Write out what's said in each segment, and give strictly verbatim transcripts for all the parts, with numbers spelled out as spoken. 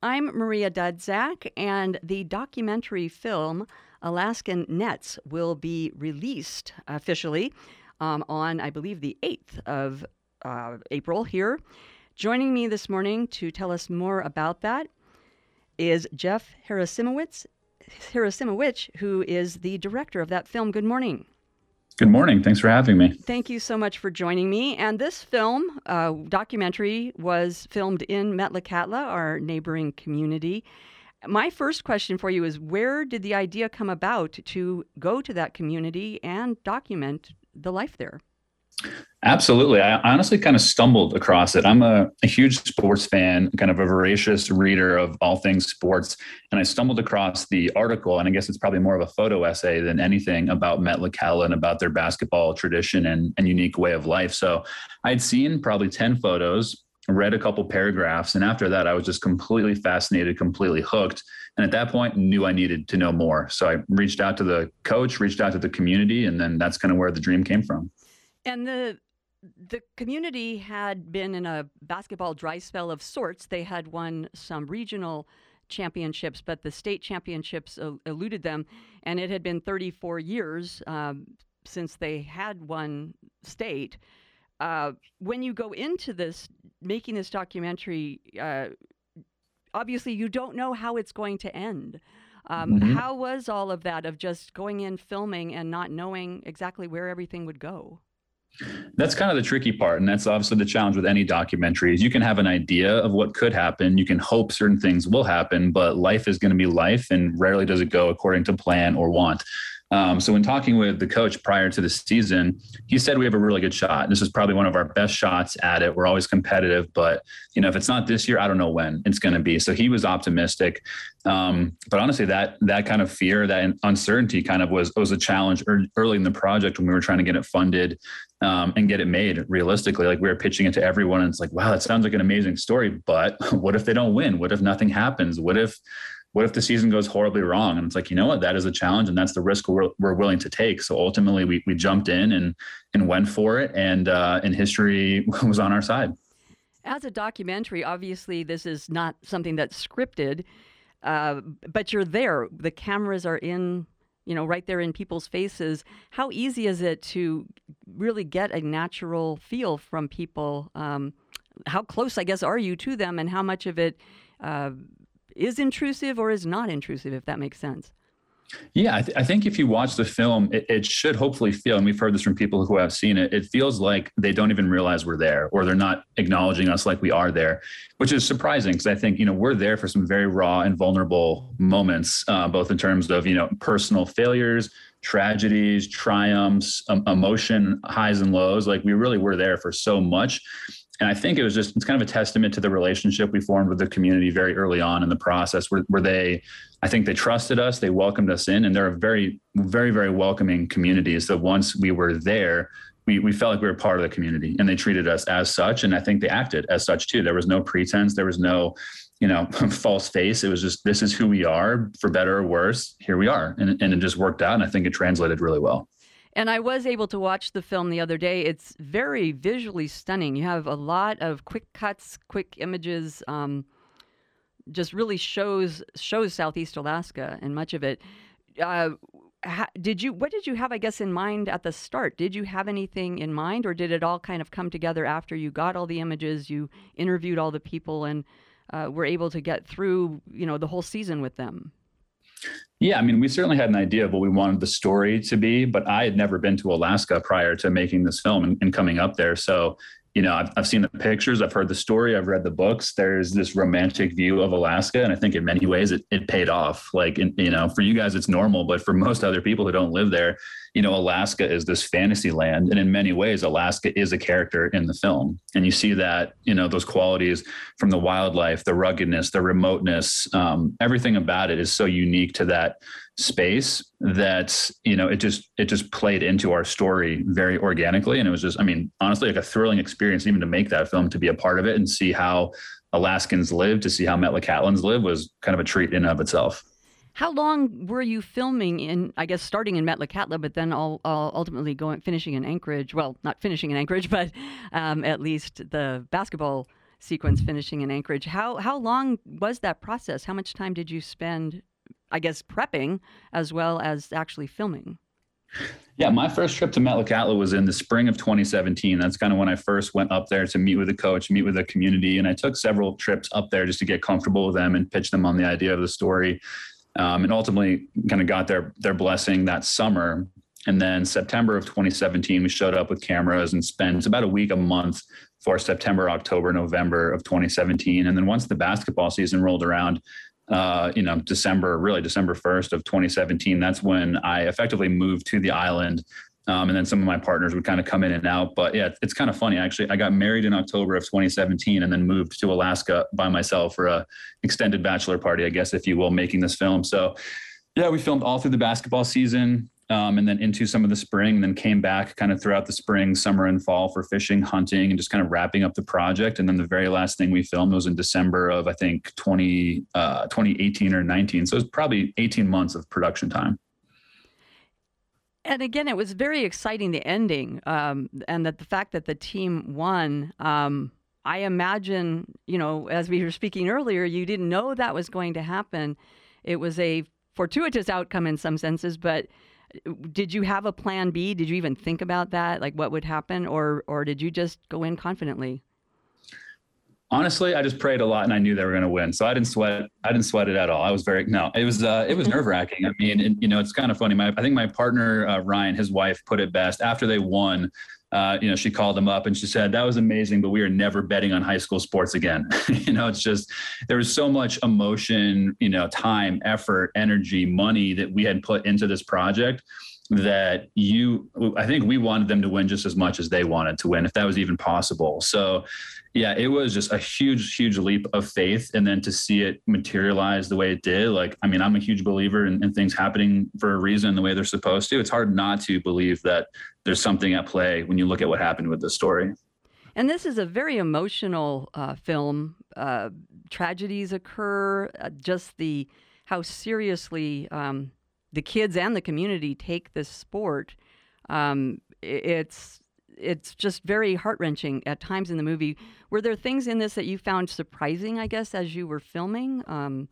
I'm Maria Dudzak, and the documentary film Alaskan Nets will be released officially um, on, I believe, the eighth of uh, April here. Joining me this morning to tell us more about that is Jeff Harasimowicz, Harasimowicz, who is the director of that film. Good morning. Good morning. Thanks for having me. Thank you so much for joining me. And this film, uh, documentary, was filmed in Metlakatla, our neighboring community. My first question for you is, where did the idea come about to go to that community and document the life there? Absolutely. I honestly kind of stumbled across it. I'm a, a huge sports fan, kind of a voracious reader of all things sports. And I stumbled across the article, and I guess it's probably more of a photo essay than anything about Metlakatla and about their basketball tradition and, and unique way of life. So I'd seen probably ten photos, read a couple paragraphs. And after that, I was just completely fascinated, completely hooked. And at that point, knew I needed to know more. So I reached out to the coach, reached out to the community, and then that's kind of where the dream came from. And the the community had been in a basketball dry spell of sorts. They had won some regional championships, but the state championships el- eluded them. And it had been thirty-four years um, since they had won state. Uh, when you go into this, making this documentary, uh, obviously you don't know how it's going to end. Um, Mm-hmm. How was all of that of just going in, filming, and not knowing exactly where everything would go? That's kind of the tricky part. And that's obviously the challenge with any documentary is you can have an idea of what could happen. You can hope certain things will happen, but life is going to be life. And rarely does it go according to plan or want. Um, so when talking with the coach prior to the season, he said, we have a really good shot. This is probably one of our best shots at it. We're always competitive, but you know, if it's not this year, I don't know when it's going to be. So he was optimistic. Um, but honestly, that, that kind of fear, that uncertainty kind of was, was a challenge early in the project when we were trying to get it funded um, and get it made realistically. Like we were pitching it to everyone and it's like, wow, that sounds like an amazing story, but what if they don't win? What if nothing happens? What if, What if the season goes horribly wrong? And it's like, you know what, that is a challenge and that's the risk we're, we're willing to take. So ultimately we we jumped in and and went for it. And, uh, and history was on our side. As a documentary, obviously this is not something that's scripted, uh, but you're there. The cameras are in, you know, right there in people's faces. How easy is it to really get a natural feel from people? Um, how close, I guess, are you to them, and how much of it uh, is intrusive or is not intrusive, if that makes sense? Yeah, I, th- I think if you watch the film, it, it should hopefully feel, and we've heard this from people who have seen it, it feels like they don't even realize we're there, or they're not acknowledging us like we are there, which is surprising because I think, you know, we're there for some very raw and vulnerable moments, uh, both in terms of, you know, personal failures, tragedies, triumphs, um, emotion, highs and lows. Like we really were there for so much. And I think it was just, it's kind of a testament to the relationship we formed with the community very early on in the process where, where they, I think they trusted us, they welcomed us in, and they're a very, very, very welcoming community. So once we were there, we, we felt like we were part of the community and they treated us as such. And I think they acted as such too. There was no pretense. There was no, you know, false face. It was just, this is who we are, for better or worse. Here we are. And, and it just worked out. And I think it translated really well. And I was able to watch the film the other day. It's very visually stunning. You have a lot of quick cuts, quick images, um, just really shows shows Southeast Alaska and much of it. Uh, ha, did you? What did you have, I guess, in mind at the start? Did you have anything in mind, or did it all kind of come together after you got all the images, you interviewed all the people, and uh, were able to get through, you know, the whole season with them? Yeah, I mean, we certainly had an idea of what we wanted the story to be, but I had never been to Alaska prior to making this film and, and coming up there. So, you know, I've, I've seen the pictures, I've heard the story, I've read the books. There's this romantic view of Alaska. And I think in many ways it, it paid off. Like, in, you know, for you guys, it's normal, but for most other people who don't live there, you know, Alaska is this fantasy land. And in many ways, Alaska is a character in the film. And you see that, you know, those qualities from the wildlife, the ruggedness, the remoteness, um, everything about it is so unique to that space that, you know, it just, it just played into our story very organically. And it was just, I mean, honestly, like a thrilling experience, even to make that film, to be a part of it and see how Alaskans live, to see how Metlakatlans live, was kind of a treat in and of itself. How long were you filming in, I guess, starting in Metlakatla, but then all, all ultimately going, finishing in Anchorage? Well, not finishing in Anchorage, but um, at least the basketball sequence finishing in Anchorage. How how long was that process? How much time did you spend, I guess, prepping as well as actually filming? Yeah, my first trip to Metlakatla was in the spring of twenty seventeen. That's kind of when I first went up there to meet with the coach, meet with the community. And I took several trips up there just to get comfortable with them and pitch them on the idea of the story. Um, and ultimately kind of got their, their blessing that summer. And then September of twenty seventeen, we showed up with cameras and spent about a week, a month for September, October, November of twenty seventeen. And then once the basketball season rolled around, uh, you know, December, really December first of twenty seventeen, that's when I effectively moved to the island. Um, and then some of my partners would kind of come in and out. But yeah, it's kind of funny, actually. I got married in October of twenty seventeen and then moved to Alaska by myself for a extended bachelor party, I guess, if you will, making this film. So yeah, we filmed all through the basketball season. Um, and then into some of the spring, and then came back kind of throughout the spring, summer, and fall for fishing, hunting, and just kind of wrapping up the project. And then the very last thing we filmed was in December of, I think, twenty, uh, twenty eighteen or nineteen. So it was probably eighteen months of production time. And again, it was very exciting, the ending, um, and that the fact that the team won. Um, I imagine, you know, as we were speaking earlier, you didn't know that was going to happen. It was a fortuitous outcome in some senses, but did you have a plan B? Did you even think about that, like what would happen, or or did you just go in confidently? Honestly, I just prayed a lot, and I knew they were going to win, so I didn't sweat. I didn't sweat it at all. I was very no. It was uh, it was nerve wracking. I mean, it, you know, it's kind of funny. My I think my partner uh, Ryan, his wife, put it best after they won. Uh, you know, she called him up and she said, that was amazing, but we are never betting on high school sports again. You know, it's just, there was so much emotion, you know, time, effort, energy, money that we had put into this project that you, I think we wanted them to win just as much as they wanted to win, if that was even possible. So yeah, it was just a huge, huge leap of faith. And then to see it materialize the way it did, like, I mean, I'm a huge believer in, in things happening for a reason, the way they're supposed to. It's hard not to believe that there's something at play when you look at what happened with the story. And this is a very emotional uh, film. Uh, tragedies occur, uh, just the, how seriously um, the kids and the community take this sport. Um, it's, It's just very heart-wrenching at times in the movie. Were there things in this that you found surprising, I guess, as you were filming? Um,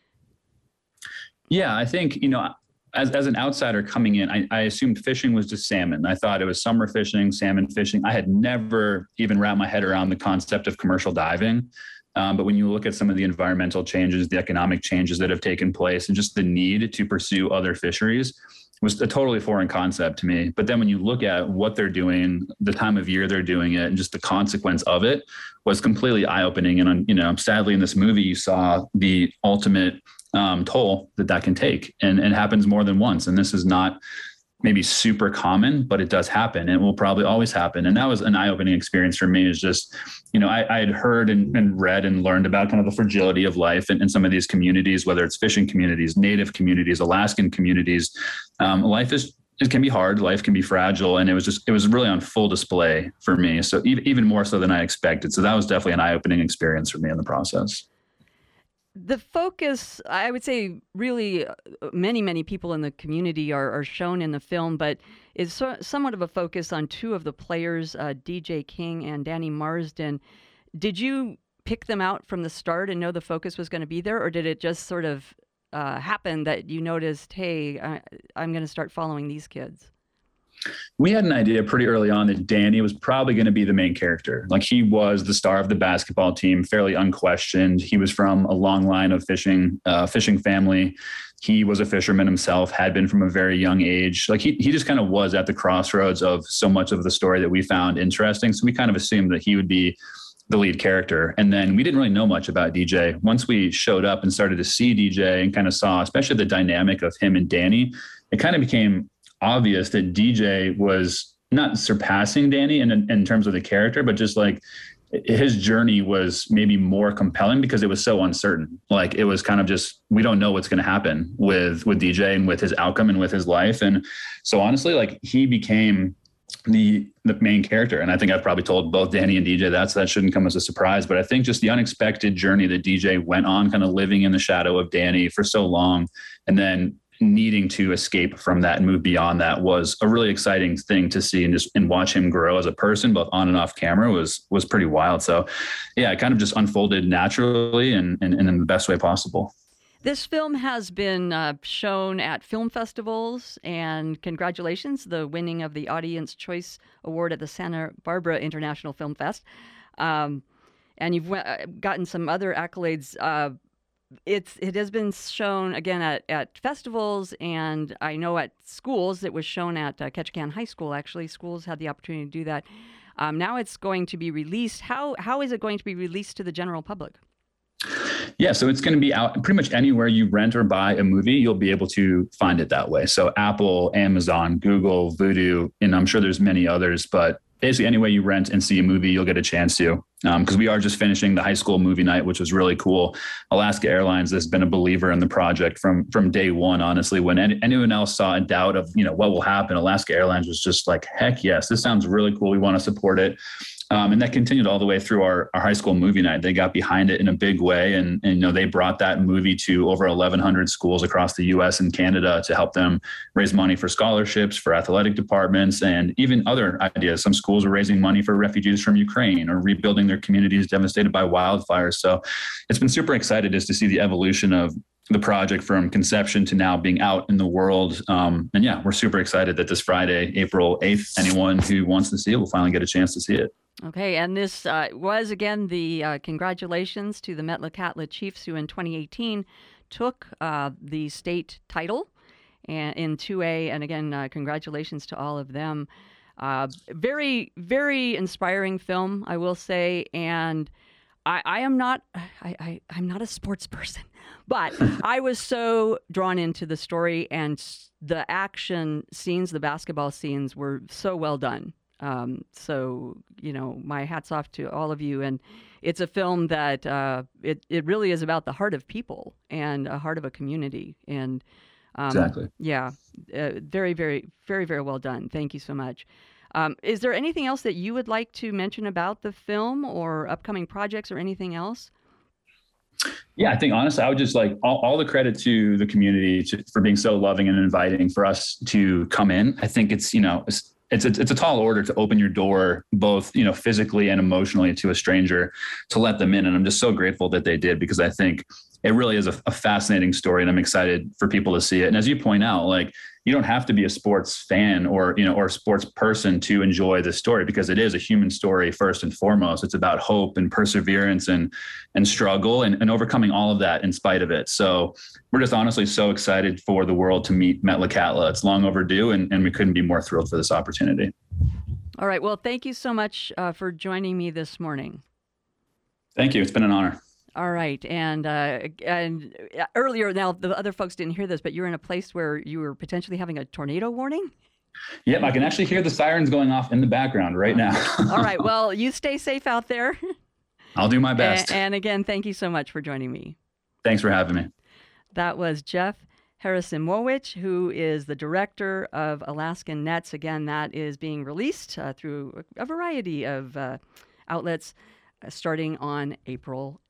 yeah, I think, you know, as as an outsider coming in, I, I assumed fishing was just salmon. I thought it was summer fishing, salmon fishing. I had never even wrapped my head around the concept of commercial diving. Um, but when you look at some of the environmental changes, the economic changes that have taken place, and just the need to pursue other fisheries, was a totally foreign concept to me. But then when you look at what they're doing, the time of year they're doing it, and just the consequence of it was completely eye-opening. And, you know, sadly in this movie, you saw the ultimate um, toll that that can take, and it happens more than once. And this is not maybe super common, but it does happen, and it will probably always happen. And that was an eye-opening experience for me. Is just, you know, I, I had heard and, and read and learned about kind of the fragility of life in, in some of these communities, whether it's fishing communities, native communities, Alaskan communities. Um, life is, it can be hard. Life can be fragile. And it was just, it was really on full display for me. So even, even more so than I expected. So that was definitely an eye-opening experience for me in the process. The focus, I would say, really uh, many, many people in the community are, are shown in the film, but is so, somewhat of a focus on two of the players, uh, D J King and Danny Marsden. Did you pick them out from the start and know the focus was going to be there, or did it just sort of uh, happen that you noticed, hey, I, I'm going to start following these kids? We had an idea pretty early on that Danny was probably going to be the main character. Like, he was the star of the basketball team, fairly unquestioned. He was from a long line of fishing, uh, fishing family. He was a fisherman himself, had been from a very young age. Like, he, he just kind of was at the crossroads of so much of the story that we found interesting. So we kind of assumed that he would be the lead character. And then we didn't really know much about D J. Once we showed up and started to see D J and kind of saw, especially the dynamic of him and Danny, it kind of became obvious that D J was not surpassing Danny in, in terms of the character, but just like his journey was maybe more compelling because it was so uncertain. Like, it was kind of just, we don't know what's going to happen with, with D J and with his outcome and with his life. And so honestly, like, he became the, the main character. And I think I've probably told both Danny and D J that, so that shouldn't come as a surprise. But I think just the unexpected journey that D J went on, kind of living in the shadow of Danny for so long, and then needing to escape from that and move beyond that was a really exciting thing to see, and just and watch him grow as a person, both on and off camera, was was pretty wild. So yeah, it kind of just unfolded naturally and, and, and in the best way possible. This film has been uh, shown at film festivals, and congratulations, the winning of the Audience Choice Award at the Santa Barbara International Film Fest. Um, and you've w- gotten some other accolades. Uh, it's it has been shown again at, at festivals, and I know at schools. It was shown at uh, Ketchikan High School. Actually, schools had the opportunity to do that. Um, now it's going to be released. How how is it going to be released to the general public? Yeah, so it's going to be out pretty much anywhere you rent or buy a movie. You'll be able to find it that way. So Apple, Amazon, Google, Vudu, and I'm sure there's many others, but basically any way you rent and see a movie, you'll get a chance to. Because um, we are just finishing the high school movie night, which was really cool. Alaska Airlines has been a believer in the project from from day one. Honestly, when any, anyone else saw a doubt of you know what will happen, Alaska Airlines was just like, heck yes, this sounds really cool. We want to support it. Um, and that continued all the way through our, our high school movie night. They got behind it in a big way. And, and, you know, they brought that movie to over eleven hundred schools across the U S and Canada to help them raise money for scholarships, for athletic departments, and even other ideas. Some schools are raising money for refugees from Ukraine or rebuilding their communities devastated by wildfires. So it's been super excited just to see the evolution of the project from conception to now being out in the world. Um, and yeah, we're super excited that this Friday, April eighth, anyone who wants to see it will finally get a chance to see it. Okay, and this uh, was, again, the uh, congratulations to the Metlakatla Chiefs, who in twenty eighteen took uh, the state title and, in two A. And again, uh, congratulations to all of them. Uh, very, very inspiring film, I will say. And I, I am not, I, I, I'm not a sports person, but I was so drawn into the story, and the action scenes, the basketball scenes were so well done. Um, so, you know, my hat's off to all of you. And it's a film that uh, it, it really is about the heart of people and a heart of a community. And um, exactly. Yeah, uh, very, very, very, very well done. Thank you so much. Um, is there anything else that you would like to mention about the film or upcoming projects or anything else? Yeah, I think honestly, I would just like all, all the credit to the community to, for being so loving and inviting for us to come in. I think it's, you know, it's, It's a, it's a tall order to open your door, both, you know, physically and emotionally, to a stranger, to let them in. And I'm just so grateful that they did, because I think it really is a, a fascinating story, and I'm excited for people to see it. And as you point out, like, you don't have to be a sports fan or, you know, or a sports person to enjoy this story, because it is a human story first and foremost. It's about hope and perseverance and, and struggle and, and overcoming all of that in spite of it. So we're just honestly so excited for the world to meet Metlakatla. It's long overdue, and, and we couldn't be more thrilled for this opportunity. All right. Well, thank you so much uh, for joining me this morning. Thank you. It's been an honor. All right. And uh, and earlier, now the other folks didn't hear this, but you're in a place where you were potentially having a tornado warning? Yep, I can actually hear the sirens going off in the background right now. All right. Well, you stay safe out there. I'll do my best. And, and again, thank you so much for joining me. Thanks for having me. That was Jeff Harrison-Mowich, who is the director of Alaskan Nets. Again, that is being released uh, through a variety of uh, outlets uh, starting on April